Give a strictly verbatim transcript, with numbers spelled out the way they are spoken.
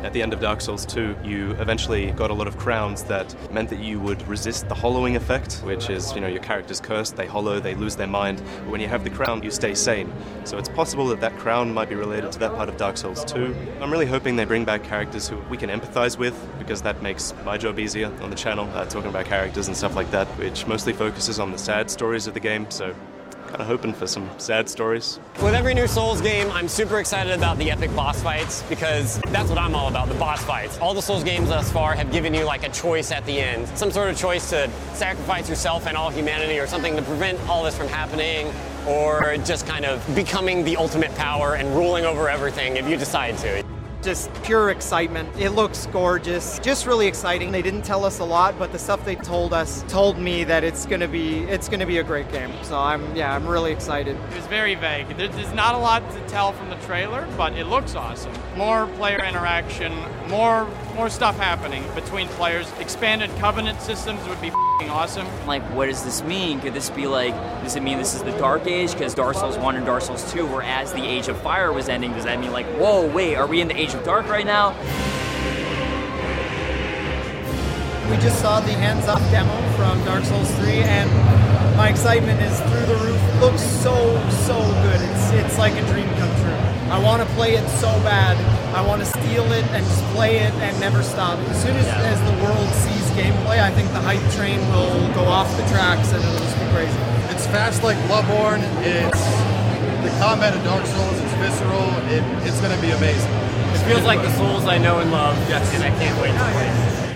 At the end of Dark Souls two, you eventually got a lot of crowns that meant that you would resist the hollowing effect, which is, you know, your character's cursed, they hollow, they lose their mind. But when you have the crown, you stay sane. So it's possible that that crown might be related to that part of Dark Souls two. I'm really hoping they bring back characters who we can empathize with, because that makes my job easier on the channel, uh, talking about characters and stuff like that, which mostly focuses on the sad stories of the game, so kind of hoping for some sad stories. With every new Souls game, I'm super excited about the epic boss fights, because that's what I'm all about, the boss fights. All the Souls games thus far have given you like a choice at the end, some sort of choice to sacrifice yourself and all humanity, or something to prevent all this from happening, or just kind of becoming the ultimate power and ruling over everything if you decide to. Just pure excitement. It looks gorgeous. Just really exciting. They didn't tell us a lot, but the stuff they told us told me that it's gonna be it's gonna be a great game. So I'm yeah, I'm really excited. It was very vague. There's not a lot to tell from the trailer, but it looks awesome. More player interaction, more more stuff happening between players. Expanded Covenant systems would be f***ing awesome. Like, what does this mean? Could this be like, does it mean this is the Dark Age? Because Dark Souls one and Dark Souls two were as the Age of Fire was ending. Does that mean like, whoa, wait, are we in the Age of Dark right now? We just saw the hands-up demo from Dark Souls three, and my excitement is through the roof. It looks so, so good. It's it's like a dream come true. I want to play it so bad. I want to steal it and just play it and never stop. As soon as, yeah. as the world sees gameplay, I think the hype train will go off the tracks and it'll just be crazy. It's fast like Bloodborne. It's the combat of Dark Souls. It's visceral. It, it's going to be amazing. It feels like the Souls I know and love, yes. and I can't wait to play.